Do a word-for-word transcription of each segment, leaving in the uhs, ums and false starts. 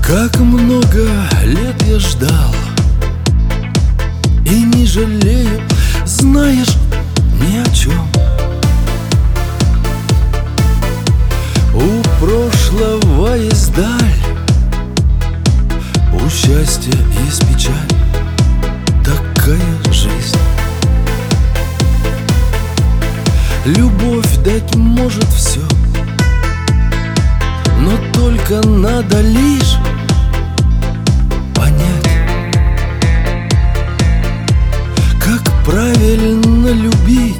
Как много лет я ждал и не жалею, знаешь, ни о чем. У прошлого есть даль, у счастья есть печаль. Такая жизнь. Любовь дать может все, но только надо лишь понять, как правильно любить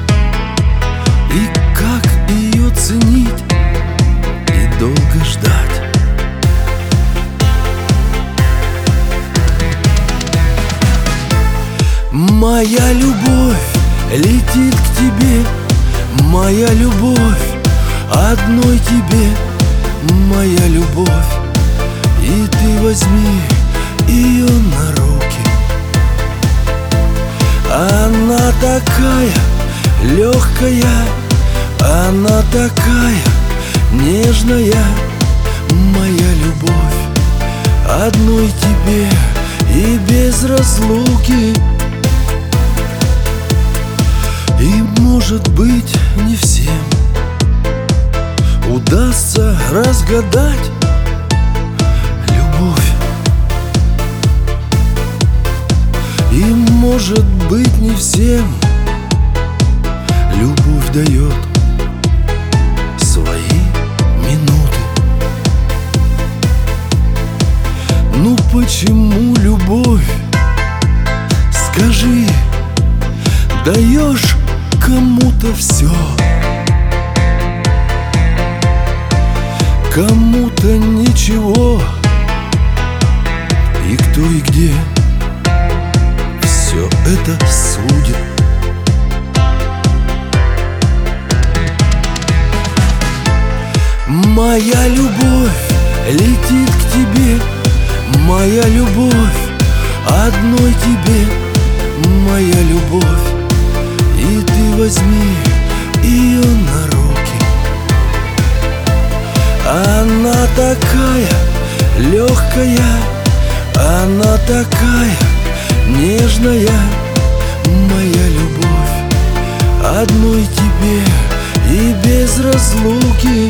и как ее ценить и долго ждать. Моя любовь летит к тебе, моя любовь одной тебе, моя любовь. И ты возьми ее на руки. Она такая легкая, она такая нежная, моя любовь одной тебе и без разлуки. И, может быть, не всем удастся разгадать любовь. И, может быть, не всем любовь дает свои минуты. Ну почему любовь, скажи, даешь кому-то все, кому-то ничего, и кто и где все это судит. Моя любовь летит к тебе, моя любовь одной тебе, моя любовь. И ты возьми ее на руки. Она такая легкая, она такая нежная, моя любовь одной тебе и без разлуки.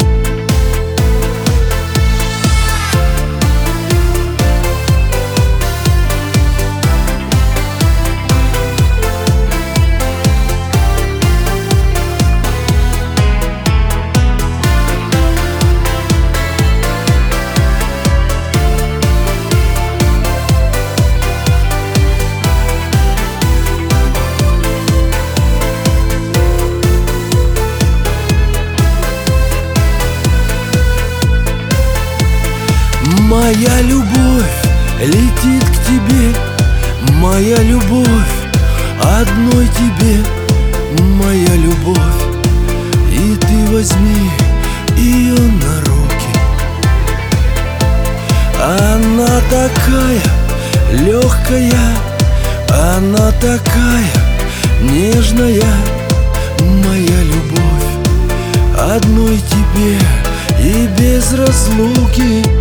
Моя любовь летит к тебе, моя любовь одной тебе, моя любовь. И ты возьми ее на руки. Она такая легкая, она такая нежная, моя любовь одной тебе и без разлуки.